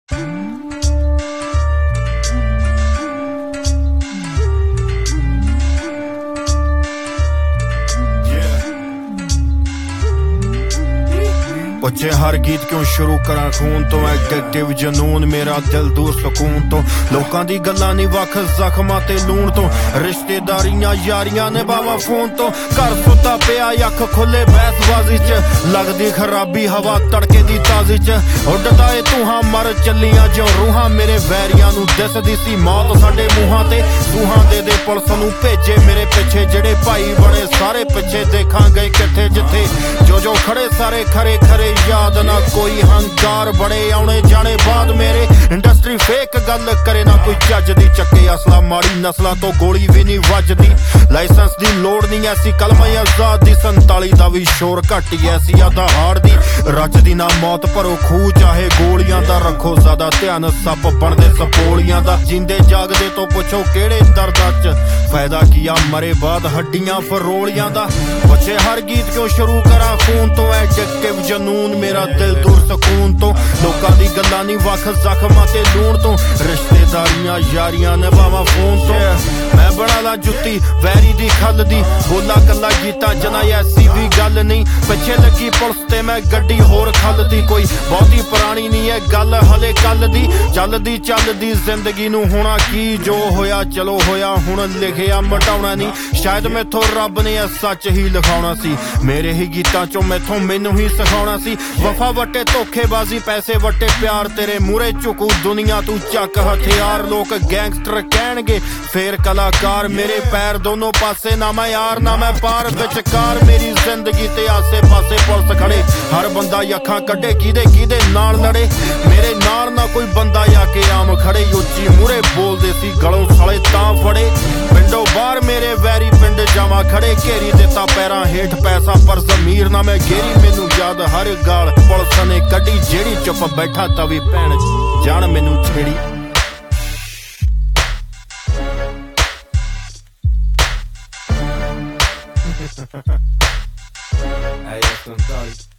बच्चे हर गीत क्यों शुरू करा खून तो एडिक्टिव जनून मेरा दिल दूर सुकून तो लोकां दी गल्लां नहीं वख जख्मां ते लूण तो रिश्तेदारियां यारियां निभावा फोन तो घर सुता पिया अख खुले बहसबाजी च लगदी खराबी हवा तड़के दी ताजी च उड्डदा ए तूहां मर चलियां जो रूहां मेरे वैरियां नू दिसदी सी मौत साडे मूहां ते सूहां दे पुलिस नू भेजे मेरे पिछे जेड़े भाई बड़े सारे पिछे देखां गए किथे जिथे जो खड़े सारे खरे खरे याद ना कोई हंकार बड़े आने जाने बाद मेरे इंडस्ट्री फेक गल करे ना कोई जज दी चक्के असला माड़ी नस्लां तो गोली भी नहीं वजदी लाइसेंस दी लोड़ नहीं ऐसी कलम आजाद दी 47 दा भी शोर घट ऐसी आधार दी रचदी ना मौत भरो खूह चाहे गोलियां दा रखो ज्यादा ध्यान सप बनदे सपोलियां दा जिंदे जागदे तो पुछो केड़े दर्दां च फायदा किया मरे बाद हड्डियां फरोलियां दा बच्चे हर गीत क्यों शुरू करा खून तो एडिक्टिव जनून मेरा दिल दूर सुकून तो लोकां दी गल्लां नहीं वख जख्मां ते लूण तो रिश्तेदारियां यारियां निभावा फोन तो मैं बना ला जुत्ती वैरी दी खल दी बोला कला गीता जना ऐसी भी गल नहीं पिछे लगी पुलिस ते मैं गड्डी होर खल दी कोई बहुती पुरानी नहीं है गल हले कल दी चलदी जिंदगी नू होना की जो होया चलो होया हुण लिखिया मटाउणा नहीं शायद मैथों रब ने सच ही लिखाउणा सी मेरे ही गीतां चों मैथों मैनू ही सिखाउणा सी वफा वटे धोखेबाजी पैसे वटे प्यार तेरे मूरे झुकू दुनिया तू चक हथियार लोग गैंगस्टर कहणगे फेर कलाकार मेरे पैर दोनों पासे ना मैं यार ना मैं पार विचकार मेरी जिंदगी ते आसे पासे पुलिस खड़े हर बंदा अखां कड्डे किदे नाल लड़े मेरे नाल ना कोई बंदा आके आम खड़े उच्ची मूरे बोलदे सी गलों साले तां फड़े पिंडों बाहर मेरे वैरी पिंड जावा खड़े घेरी दिता पैरां हेठ पैसा पर जमीर ना मैं घेरी मैनू याद हर गाल पुलिस ने कड्डी जेड़ी चुप बैठा तवी भैन जान मैनू छेड़ी Hey,